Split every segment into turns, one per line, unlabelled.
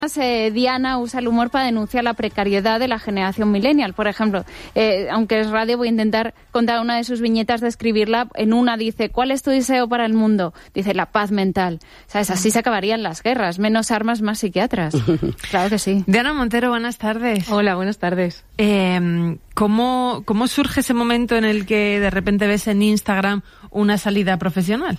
Diana usa el humor para denunciar la precariedad de la generación millennial. Por ejemplo, aunque es radio, voy a intentar contar una de sus viñetas, describirla. En una dice, ¿cuál es tu deseo para el mundo? Dice, la paz mental. ¿Sabes? Así se acabarían las guerras. Menos armas, más psiquiatras. Claro que sí.
Diana Montero, buenas tardes.
Hola, buenas tardes.
¿Cómo surge ese momento en el que de repente ves en Instagram una salida profesional?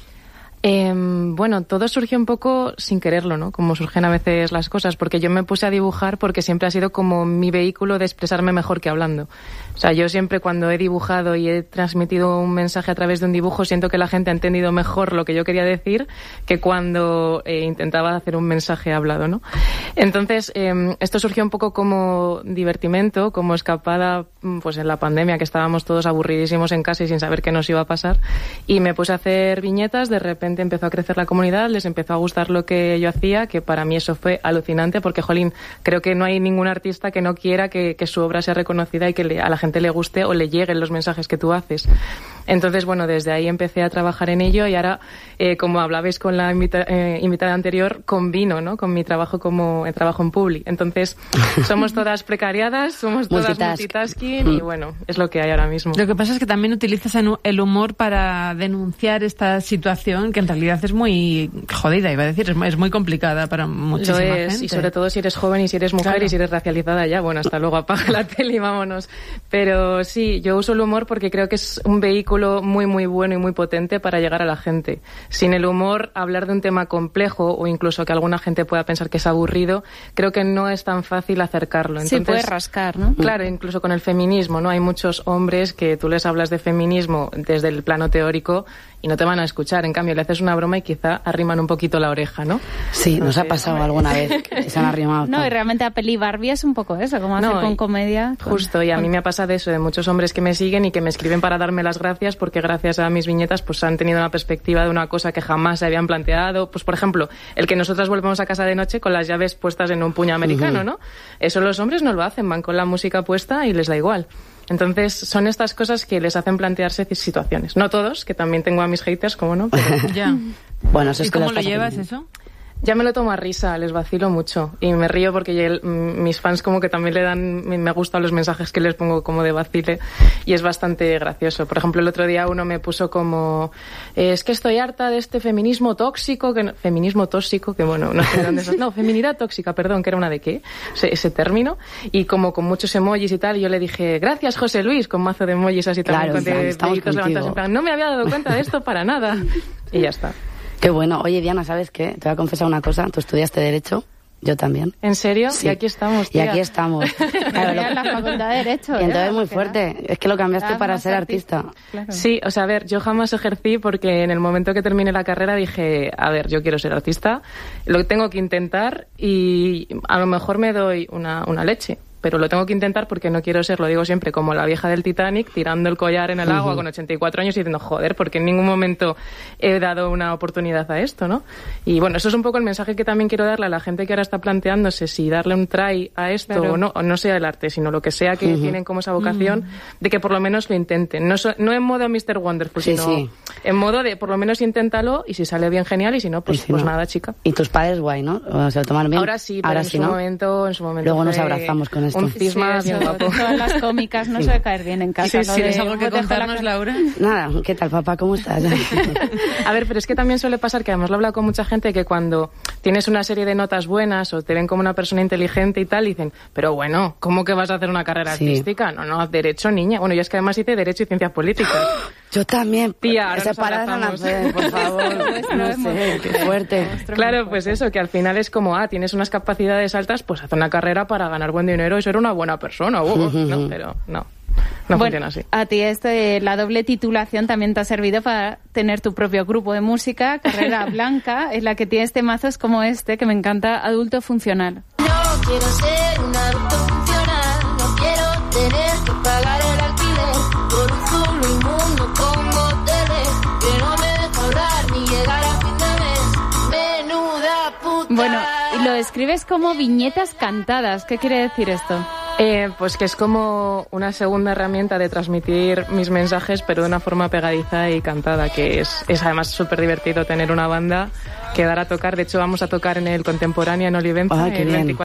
Bueno, todo surgió un poco sin quererlo, ¿no? Como surgen a veces las cosas, porque yo me puse a dibujar porque siempre ha sido como mi vehículo de expresarme mejor que hablando. O sea, yo siempre cuando he dibujado y he transmitido un mensaje a través de un dibujo, siento que la gente ha entendido mejor lo que yo quería decir que cuando intentaba hacer un mensaje hablado, ¿no? Entonces, esto surgió un poco como divertimento, como escapada, pues en la pandemia, que estábamos todos aburridísimos en casa y sin saber qué nos iba a pasar, y me puse a hacer viñetas. De repente empezó a crecer la comunidad, les empezó a gustar lo que yo hacía, que para mí eso fue alucinante, porque, jolín, creo que no hay ningún artista que no quiera que su obra sea reconocida y que a la gente le guste o le lleguen los mensajes que tú haces. Entonces, bueno, desde ahí empecé a trabajar en ello y ahora, como hablabais con la invitada anterior, combino, ¿no?, con mi trabajo como trabajo en Publi. Entonces, somos todas precariadas, somos todas multitasking y, bueno, es lo que hay ahora mismo.
Lo que pasa es que también utilizas el humor para denunciar esta situación que en realidad es muy jodida, iba a decir, es muy complicada para muchísima gente.
Y sobre todo si eres joven y si eres mujer, claro, y si eres racializada ya, bueno, hasta luego, apaga la tele y vámonos. Pero sí, yo uso el humor porque creo que es un vehículo muy, muy bueno y muy potente para llegar a la gente. Sin el humor, hablar de un tema complejo o incluso que alguna gente pueda pensar que es aburrido, creo que no es tan fácil acercarlo. Entonces,
sí, puede rascar, ¿no?
Claro, incluso con el feminismo, ¿no? Hay muchos hombres que tú les hablas de feminismo desde el plano teórico y no te van a escuchar. En cambio, le haces una broma y quizá arriman un poquito la oreja, ¿no?
Sí, nos ha pasado alguna vez que se han arrimado.
No, y realmente la peli Barbie es un poco eso, como hacer con comedia.
Justo, y a mí me ha pasado eso, de muchos hombres que me siguen y que me escriben para darme las gracias porque gracias a mis viñetas pues han tenido una perspectiva de una cosa que jamás se habían planteado. Pues, por ejemplo, el que nosotras volvemos a casa de noche con las llaves puestas en un puño americano, ¿no? Eso los hombres no lo hacen, van con la música puesta y les da igual. Entonces, son estas cosas que les hacen plantearse situaciones. No todos, que también tengo a mis haters, como no, pero
ya.
Bueno, eso es.
¿Y cómo lo llevas eso?
Ya me lo tomo a risa, les vacilo mucho y me río porque mis fans como que también le dan, me gustan los mensajes que les pongo como de vacile y es bastante gracioso. Por ejemplo, el otro día uno me puso como, es que estoy harta de este feminismo tóxico, feminismo tóxico, que bueno, no sé de dónde es, no, feminidad tóxica, perdón, que era una de qué, ese término, y como con muchos emojis y tal, y yo le dije, gracias José Luis, con mazo de emojis así también,
claro,
con deditos levantados en plan, no me había dado cuenta de esto para nada, y ya está.
Qué bueno. Oye, Diana, ¿sabes qué? Te voy a confesar una cosa. Tú estudiaste Derecho, yo también.
¿En serio?
Sí.
Y aquí estamos, tía.
Y aquí estamos.
Claro, la facultad de Derecho.
Y entonces es muy fuerte. Es que lo cambiaste para ser artista.
Claro. Sí, o sea, a ver, yo jamás ejercí porque en el momento que terminé la carrera dije, a ver, yo quiero ser artista, lo tengo que intentar y a lo mejor me doy una leche. Pero lo tengo que intentar porque no quiero ser, lo digo siempre, como la vieja del Titanic, tirando el collar en el agua con 84 años y diciendo, joder, porque en ningún momento he dado una oportunidad a esto, ¿no? Y bueno, eso es un poco el mensaje que también quiero darle a la gente que ahora está planteándose si darle un try a esto, claro, o no sea el arte, sino lo que sea que tienen como esa vocación, de que por lo menos lo intenten. No en modo Mr. Wonderful, sino en modo de por lo menos inténtalo y si sale bien, genial, y si no, pues nada, chica.
Y tus padres guay, ¿no? O se lo toman bien.
Ahora sí, pero en su momento
Luego nos abrazamos con esto.
Un cisma bien guapo.
Todas las cómicas no suele caer bien en casa.
Sí, ¿tienes algo que contarnos, Laura?
Nada, ¿qué tal, papá? ¿Cómo estás?
A ver, pero es que también suele pasar, que además lo he hablado con mucha gente, que cuando tienes una serie de notas buenas o te ven como una persona inteligente y tal, dicen, pero bueno, ¿cómo que vas a hacer una carrera artística? No, Derecho, niña. Bueno, yo es que además hice Derecho y Ciencias Políticas.
Yo también.
Tía,
esa palabra no sé, por favor. No sé, qué fuerte.
Claro, pues eso, que al final es como, tienes unas capacidades altas, pues haz una carrera para ganar buen dinero y ser una buena persona. No, pero no. No funciona así.
A ti la doble titulación también te ha servido para tener tu propio grupo de música, Carrera Blanca, en la que tienes temazos como este, que me encanta, Adulto Funcional.
No quiero ser un adulto funcional, no quiero tener que pagar el alquiler por un zulo inmundo como tele, que no me deja hablar ni llegar a fin de mes. Menuda puta.
Bueno, y lo describes como viñetas cantadas. ¿Qué quiere decir esto?
Pues que es como una segunda herramienta de transmitir mis mensajes, pero de una forma pegadiza y cantada, que es además súper divertido tener una banda que dar a tocar. De hecho, vamos a tocar en el Contemporáneo en Olivenza el 24